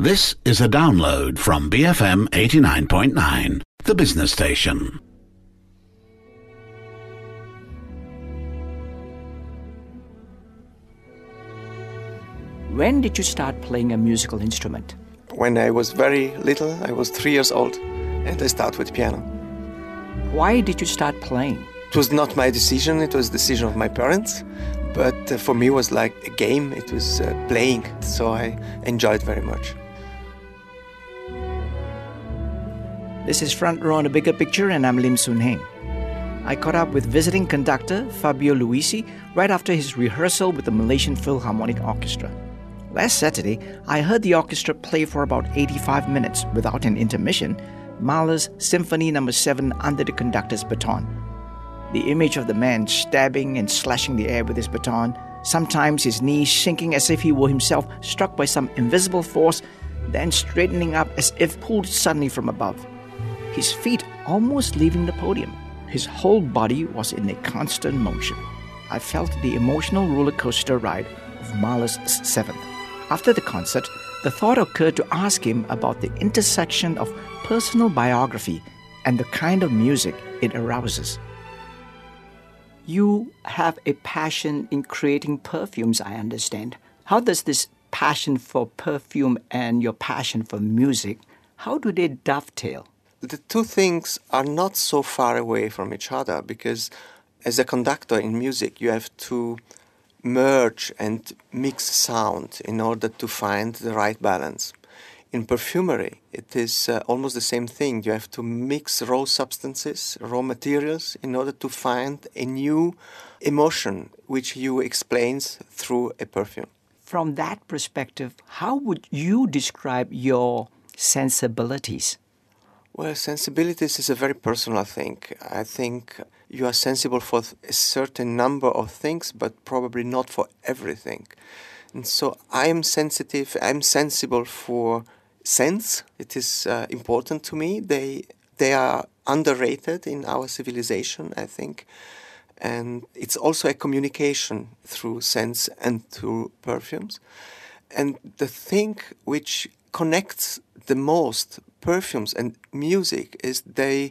This is a download from BFM 89.9, the business station. When did you start playing a musical instrument? When I was very little, I was 3 years old, and I started with piano. Why did you start playing? It was not my decision, it was the decision of my parents. But for me it was like a game, it was playing, so I enjoyed very much. This is Front Row on the Bigger Picture, and I'm Lim Soon Heng. I caught up with visiting conductor Fabio Luisi right after his rehearsal with the Malaysian Philharmonic Orchestra. Last Saturday, I heard the orchestra play for about 85 minutes without an intermission, Mahler's Symphony No. 7 under the conductor's baton. The image of the man stabbing and slashing the air with his baton, sometimes his knees sinking as if he were himself struck by some invisible force, then straightening up as if pulled suddenly from above. His feet almost leaving the podium. His whole body was in a constant motion. I felt the emotional roller coaster ride of Mahler's Seventh. After the concert, the thought occurred to ask him about the intersection of personal biography and the kind of music it arouses. You have a passion in creating perfumes, I understand. How does this passion for perfume and your passion for music, how do they dovetail? The two things are not so far away from each other because as a conductor in music, you have to merge and mix sound in order to find the right balance. In perfumery, it is almost the same thing. You have to mix raw substances, raw materials, in order to find a new emotion which you explain through a perfume. From that perspective, how would you describe your sensibilities? Well, sensibilities is a very personal thing. I think you are sensible for a certain number of things, but probably not for everything. And so I am sensitive, I'm sensible for scents. It is important to me. They are underrated in our civilization, I think. And it's also a communication through scents and through perfumes. And the thing which connects the most perfumes and music is they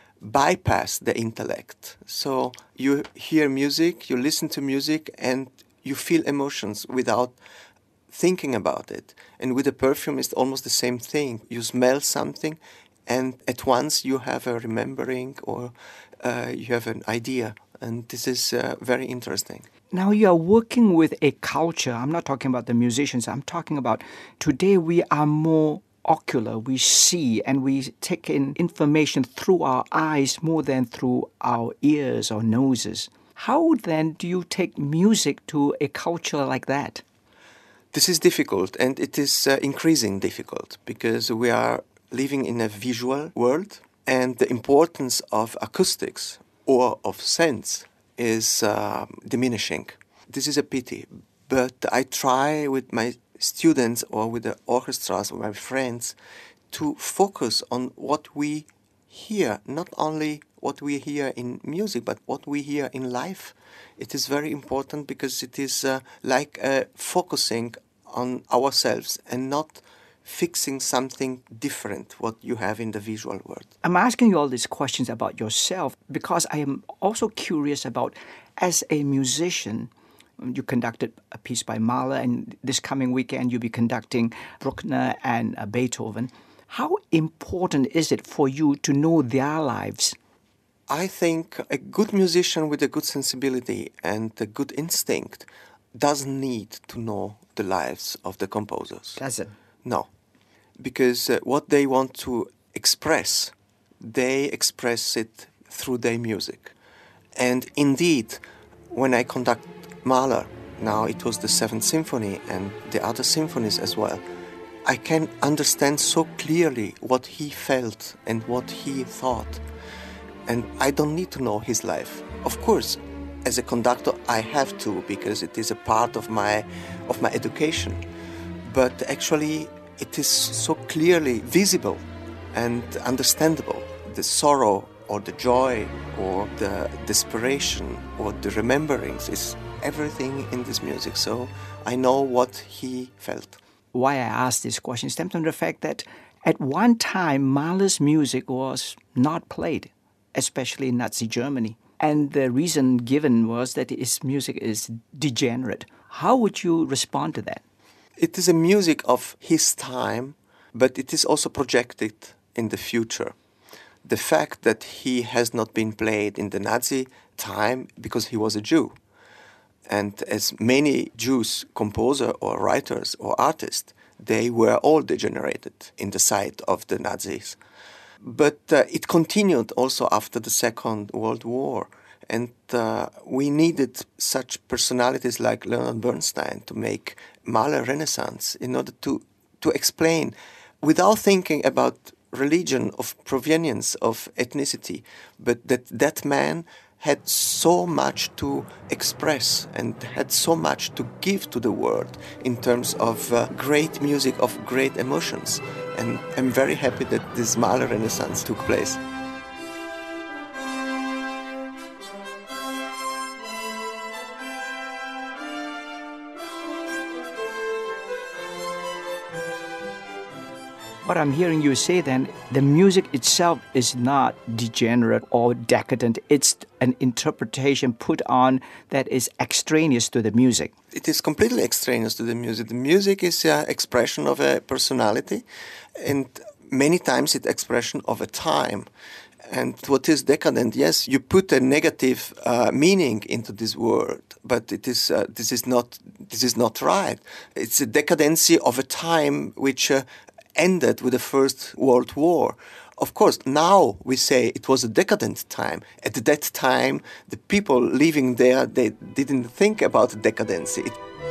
bypass the intellect. So you hear music, you listen to music, and you feel emotions without thinking about it. And with a perfume, it's almost the same thing. You smell something, and at once you have a remembering or you have an idea. And this is very interesting. Now you are working with a culture. I'm not talking about the musicians. I'm talking about today we are more ocular. We see and we take in information through our eyes more than through our ears or noses. How then do you take music to a culture like that? This is difficult, and it is increasing difficult because we are living in a visual world, and the importance of acoustics or of sense is diminishing. This is a pity, but I try with my students or with the orchestras or my friends to focus on what we hear, not only what we hear in music, but what we hear in life. It is very important because it is like focusing on ourselves and not fixing something different what you have in the visual world. I'm asking you all these questions about yourself because I am also curious about, as a musician, you conducted a piece by Mahler, and this coming weekend you'll be conducting Bruckner and Beethoven. How important is it for you to know their lives? I think a good musician with a good sensibility and a good instinct doesn't need to know the lives of the composers. Does it? No, because what they want to express, they express it through their music. And indeed, when I conduct Mahler, now it was the Seventh Symphony and the other symphonies as well, I can understand so clearly what he felt and what he thought. And I don't need to know his life. Of course, as a conductor, I have to, because it is a part of my education. But actually, it is so clearly visible and understandable. The sorrow or the joy or the desperation or the rememberings is everything in this music. So I know what he felt. why I asked this question stems from the fact that at one time, Mahler's music was not played, especially in Nazi Germany. And the reason given was that his music is degenerate. How would you respond to that? It is a music of his time, but it is also projected in the future. The fact that he has not been played in the Nazi time because he was a Jew. And as many Jews, composer or writers or artists, they were all degenerated in the sight of the Nazis. But it continued also after the Second World War. And we needed such personalities like Leonard Bernstein to make Mahler Renaissance in order to explain, without thinking about religion, of provenience, of ethnicity, but that man had so much to express and had so much to give to the world in terms of great music, of great emotions. And I'm very happy that this Mahler Renaissance took place. What I'm hearing you say then, the music itself is not degenerate or decadent. It's an interpretation put on that is extraneous to the music. It is completely extraneous to the music. The music is an expression of a personality, and many times it's expression of a time. And what is decadent? Yes, you put a negative meaning into this word, but this is not right. It's a decadency of a time which ended with the First World War. Of course, now we say it was a decadent time. At that time, the people living there, they didn't think about decadency.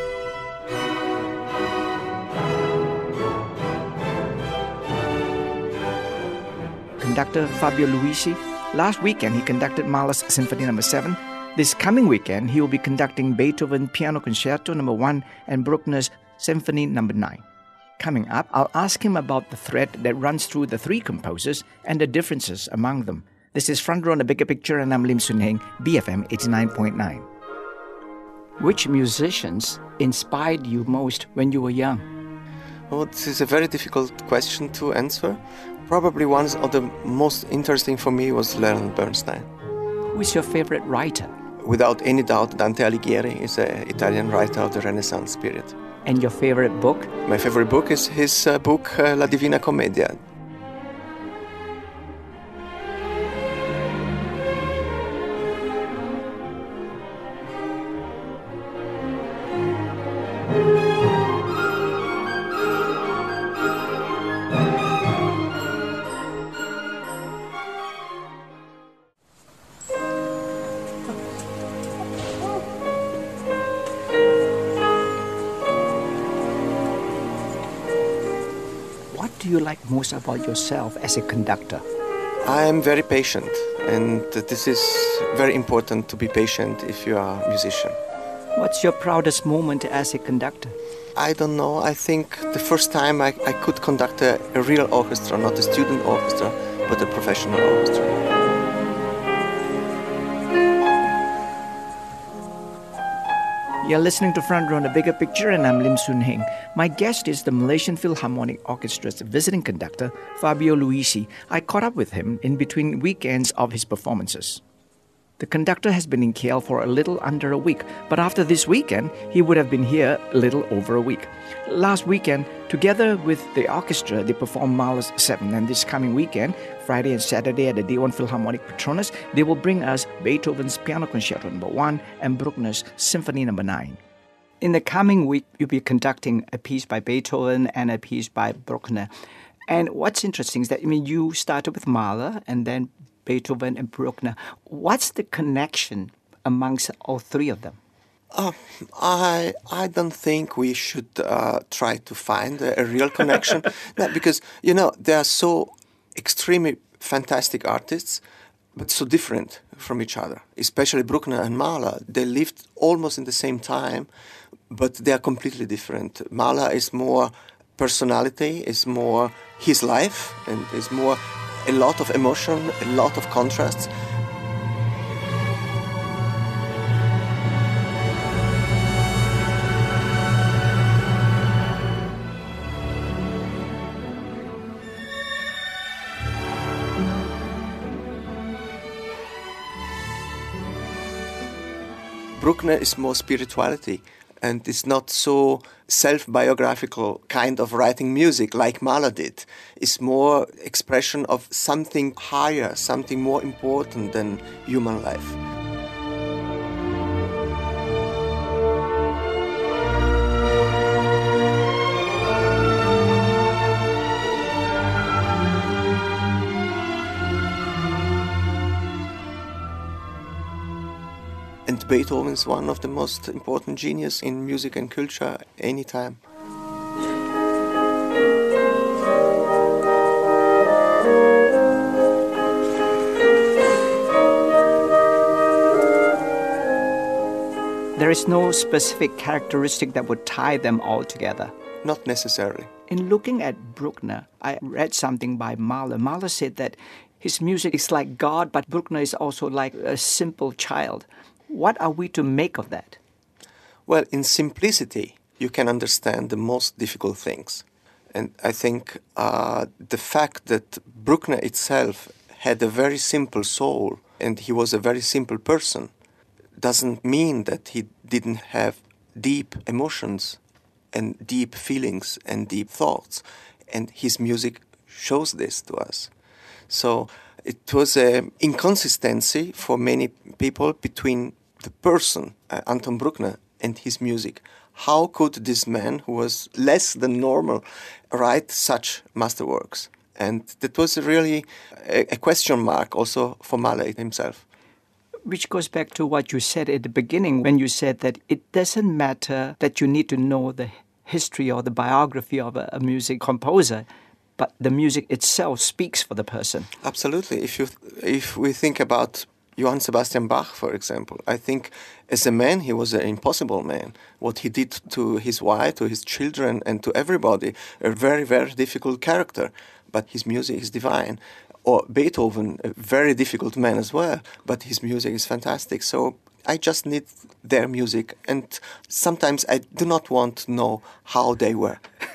Conductor Fabio Luisi, last weekend he conducted Mahler's Symphony No. 7. This coming weekend he will be conducting Beethoven Piano Concerto No. 1 and Bruckner's Symphony No. 9. Coming up, I'll ask him about the thread that runs through the three composers and the differences among them. This is Front Row on the Bigger Picture, and I'm Lim Soon Heng, BFM 89.9. Which musicians inspired you most when you were young? Well, this is a very difficult question to answer. Probably one of the most interesting for me was Leonard Bernstein. Who is your favorite writer? Without any doubt, Dante Alighieri is an Italian writer of the Renaissance period. And your favorite book? My favorite book is his book, La Divina Commedia. What do you like most about yourself as a conductor? I am very patient, and this is very important to be patient if you are a musician. What's your proudest moment as a conductor? I don't know. I think the first time I could conduct a real orchestra, not a student orchestra, but a professional orchestra. You're listening to Front Row on the Bigger Picture, and I'm Lim Soon Heng. My guest is the Malaysian Philharmonic Orchestra's visiting conductor, Fabio Luisi. I caught up with him in between weekends of his performances. The conductor has been in KL for a little under a week, but after this weekend, he would have been here a little over a week. Last weekend, together with the orchestra, they performed Mahler's 7, and this coming weekend, Friday and Saturday at the Dewan Philharmonic Petronas, they will bring us Beethoven's Piano Concerto No. 1 and Bruckner's Symphony No. 9. In the coming week, you'll be conducting a piece by Beethoven and a piece by Bruckner. And what's interesting is that, you started with Mahler and then Beethoven and Bruckner. What's the connection amongst all three of them? I don't think we should try to find a real connection. No, because, they are so extremely fantastic artists, but so different from each other. Especially Bruckner and Mahler. They lived almost in the same time, but they are completely different. Mahler is more personality, is more his life, and is more a lot of emotion, a lot of contrasts. Bruckner is more spirituality, and it's not so self-biographical kind of writing music like Mahler did. It's more expression of something higher, something more important than human life. And Beethoven is one of the most important geniuses in music and culture anytime. There is no specific characteristic that would tie them all together. Not necessarily. In looking at Bruckner, I read something by Mahler. Mahler said that his music is like God, but Bruckner is also like a simple child. What are we to make of that? Well, in simplicity, you can understand the most difficult things. And I think the fact that Bruckner itself had a very simple soul and he was a very simple person doesn't mean that he didn't have deep emotions and deep feelings and deep thoughts. And his music shows this to us. So it was an inconsistency for many people between the person, Anton Bruckner, and his music. How could this man, who was less than normal, write such masterworks? And that was really a question mark also for Mahler himself. Which goes back to what you said at the beginning when you said that it doesn't matter that you need to know the history or the biography of a music composer, but the music itself speaks for the person. Absolutely. If we think about Johann Sebastian Bach, for example, I think as a man he was an impossible man. What he did to his wife, to his children, and to everybody, a very, very difficult character. But his music is divine. Or Beethoven, a very difficult man as well, but his music is fantastic. So I just need their music, and sometimes I do not want to know how they were.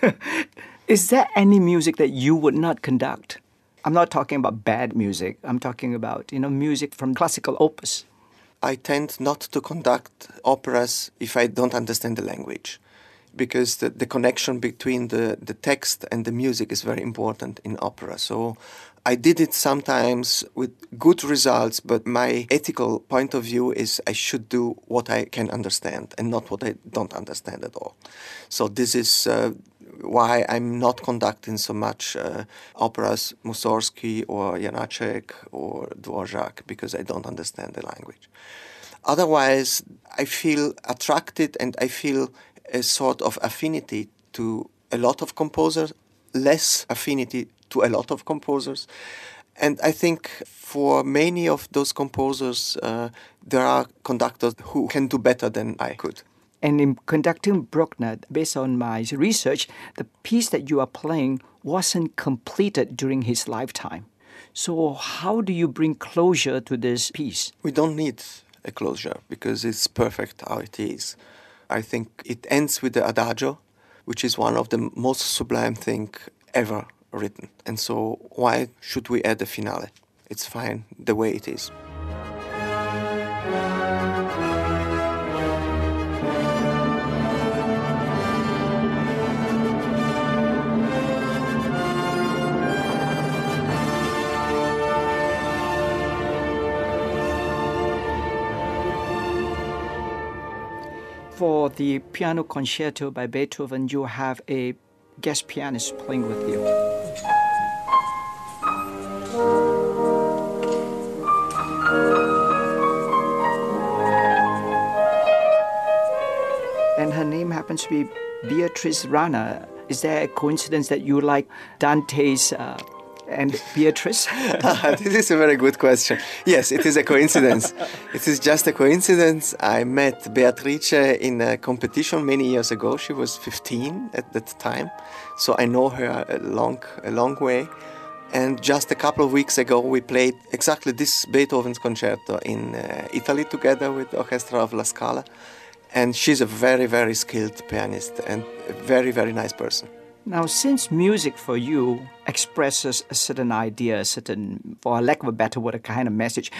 Is there any music that you would not conduct? I'm not talking about bad music. I'm talking about, music from classical opus. I tend not to conduct operas if I don't understand the language, because the connection between the text and the music is very important in opera. So I did it sometimes with good results, but my ethical point of view is I should do what I can understand and not what I don't understand at all. So this is why I'm not conducting so much operas, Mussorgsky or Janacek or Dvorak, because I don't understand the language. Otherwise, I feel attracted and I feel a sort of affinity to a lot of composers, less affinity to a lot of composers. And I think for many of those composers, there are conductors who can do better than I could. And in conducting Bruckner, based on my research, the piece that you are playing wasn't completed during his lifetime. So how do you bring closure to this piece? We don't need a closure because it's perfect how it is. I think it ends with the Adagio, which is one of the most sublime things ever written. And so why should we add a finale? It's fine the way it is. For the piano concerto by Beethoven, you have a guest pianist playing with you. And her name happens to be Beatrice Rana. Is there a coincidence that you like Dante's and Beatrice? This is a very good question. Yes, it is a coincidence. It is just a coincidence. I met Beatrice in a competition many years ago. She was 15 at that time, so I know her a long way. And just a couple of weeks ago, we played exactly this Beethoven's concerto in Italy together with the Orchestra of La Scala. And she's a very, very skilled pianist and a very, very nice person. Now, since music for you expresses a certain idea, for lack of a better word, a kind of message,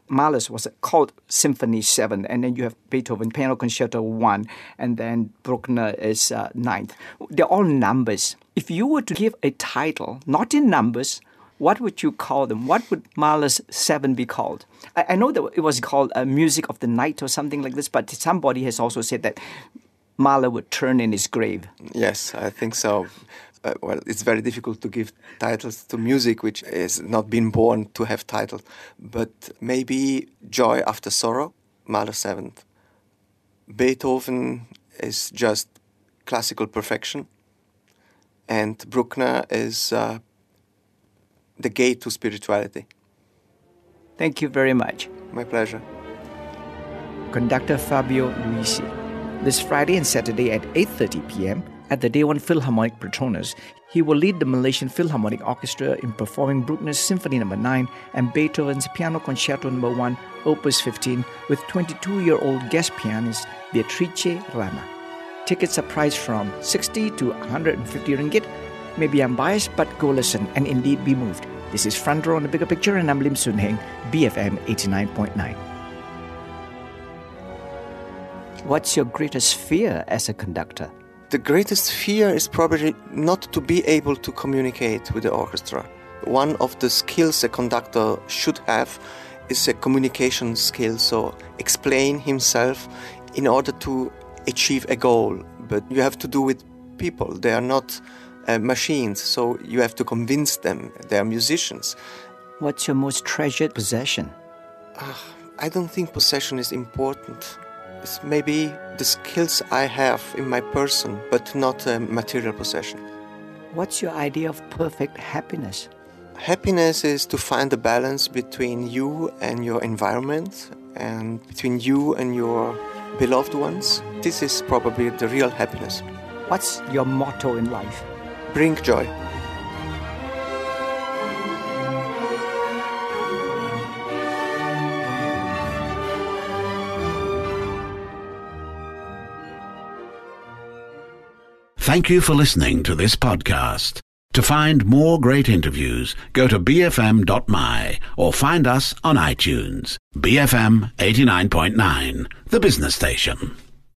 Mahler's was called Symphony 7, and then you have Beethoven Piano Concerto 1, and then Bruckner is 9th. They're all numbers. If you were to give a title, not in numbers, what would you call them? What would Mahler's 7 be called? I know that it was called Music of the Night or something like this, but somebody has also said that Mahler would turn in his grave. Yes, I think so. Well, it's very difficult to give titles to music which has not been born to have titles. But maybe Joy After Sorrow, Mahler 7th. Beethoven is just classical perfection. And Bruckner is the gate to spirituality. Thank you very much. My pleasure. Conductor Fabio Luisi. This Friday and Saturday at 8:30 p.m. at the Day One Philharmonic Petronas, he will lead the Malaysian Philharmonic Orchestra in performing Bruckner's Symphony No. 9 and Beethoven's Piano Concerto No. 1, Opus 15, with 22-year-old guest pianist Beatrice Rana. Tickets are priced from 60 to 150 ringgit. Maybe I'm biased, but go listen and indeed be moved. This is Front Row on the Bigger Picture, and I'm Lim Soon Heng, BFM 89.9. What's your greatest fear as a conductor? The greatest fear is probably not to be able to communicate with the orchestra. One of the skills a conductor should have is a communication skill, so explain himself in order to achieve a goal. But you have to do with people. They are not machines, so you have to convince them. They are musicians. What's your most treasured possession? I don't think possession is important. It's maybe the skills I have in my person, but not a material possession. What's your idea of perfect happiness? Happiness is to find a balance between you and your environment, and between you and your beloved ones. This is probably the real happiness. What's your motto in life? Bring joy. Thank you for listening to this podcast. To find more great interviews, go to bfm.my or find us on iTunes. BFM 89.9, the business station.